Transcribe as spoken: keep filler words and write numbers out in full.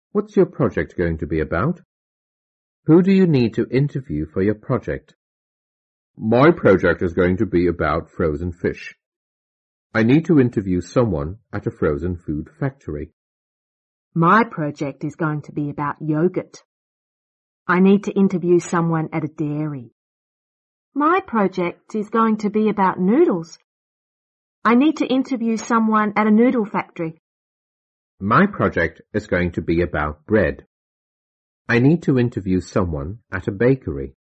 What's your project going to be about? Who do you need to interview for your project? My project is going to be about frozen fish. I need to interview someone at a frozen food factory. My project is going to be about yogurt. I need to interview someone at a dairy. My project is going to be about noodles. I need to interview someone at a noodle factory. My project is going to be about bread. I need to interview someone at a bakery.